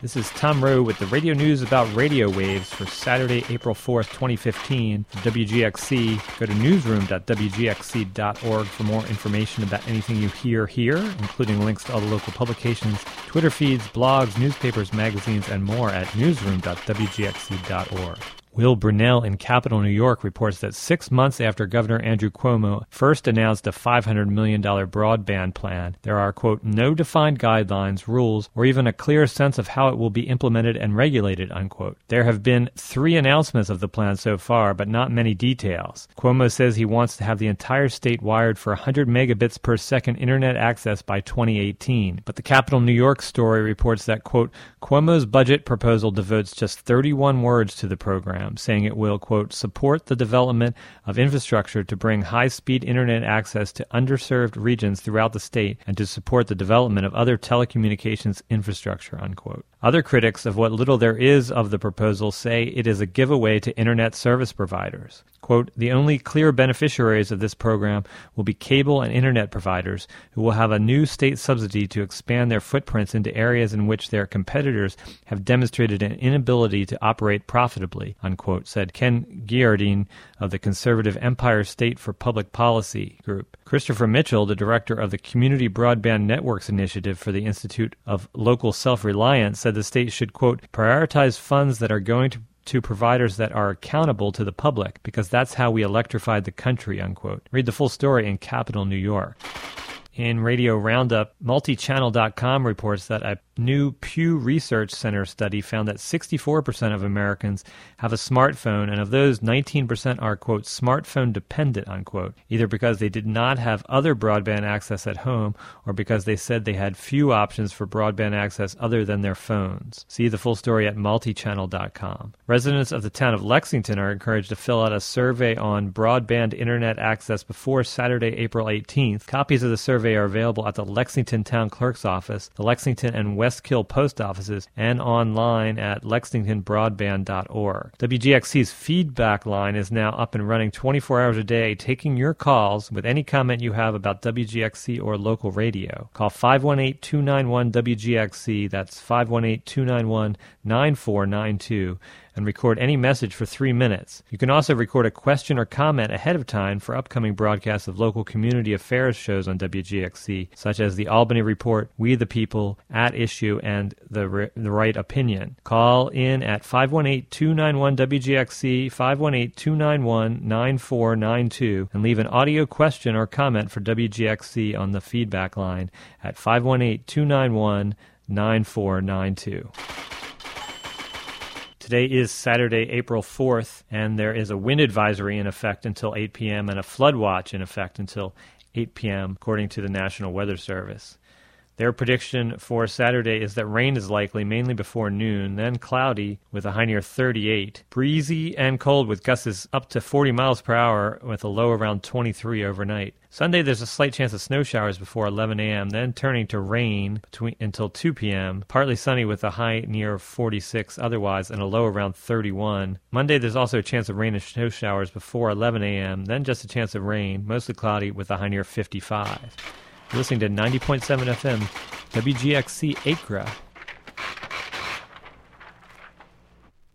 This is Tom Rowe with the radio news about radio waves for Saturday, April 4th, 2015 for WGXC. Go to newsroom.wgxc.org for more information about anything you hear here, including links to all the local publications, Twitter feeds, blogs, newspapers, magazines, and more at newsroom.wgxc.org. Will Brunel in Capital New York reports that 6 months after Governor Andrew Cuomo first announced a $500 million broadband plan, there are, quote, no defined guidelines, rules, or even a clear sense of how it will be implemented and regulated, unquote. There have been 3 announcements of the plan so far, but not many details. Cuomo says he wants to have the entire state wired for 100 megabits per second internet access by 2018. But the Capital New York story reports that, quote, Cuomo's budget proposal devotes just 31 words to the program, saying it will, quote, support the development of infrastructure to bring high-speed internet access to underserved regions throughout the state and to support the development of other telecommunications infrastructure, unquote. Other critics of what little there is of the proposal say it is a giveaway to internet service providers. Quote, the only clear beneficiaries of this program will be cable and internet providers who will have a new state subsidy to expand their footprints into areas in which their competitors have demonstrated an inability to operate profitably, unquote, said Ken Giardine of the conservative Empire State for Public Policy group. Christopher Mitchell, the director of the Community Broadband Networks Initiative for the Institute of Local Self-Reliance, said the state should, quote, prioritize funds that are going to providers that are accountable to the public, because that's how we electrified the country, unquote. Read the full story in Capital New York. In Radio Roundup, multichannel.com reports that a new Pew Research Center study found that 64% of Americans have a smartphone, and of those, 19% are, quote, smartphone dependent, unquote, either because they did not have other broadband access at home or because they said they had few options for broadband access other than their phones. See the full story at multichannel.com. Residents of the town of Lexington are encouraged to fill out a survey on broadband internet access before Saturday, April 18th. Copies of the survey are available at the Lexington Town Clerk's Office, the Lexington and Westkill Post Offices, and online at lexingtonbroadband.org. WGXC's feedback line is now up and running 24 hours a day, taking your calls with any comment you have about WGXC or local radio. Call 518-291-WGXC, that's 518-291-9492, and record any message for 3 minutes. You can also record a question or comment ahead of time for upcoming broadcasts of local community affairs shows on WGXC, such as The Albany Report, We the People, At Issue, and The Right Opinion. Call in at 518-291-WGXC, 518-291-9492, and leave an audio question or comment for WGXC on the feedback line at 518-291-9492. Today is Saturday, April 4th, and there is a wind advisory in effect until 8 p.m. and a flood watch in effect until 8 p.m., according to the National Weather Service. Their prediction for Saturday is that rain is likely mainly before noon, then cloudy with a high near 38. Breezy and cold with gusts up to 40 miles per hour with a low around 23 overnight. Sunday, there's a slight chance of snow showers before 11 a.m., then turning to rain until 2 p.m., partly sunny with a high near 46 otherwise and a low around 31. Monday, there's also a chance of rain and snow showers before 11 a.m., then just a chance of rain, mostly cloudy with a high near 55. You're listening to 90.7 FM, WGXC Acra.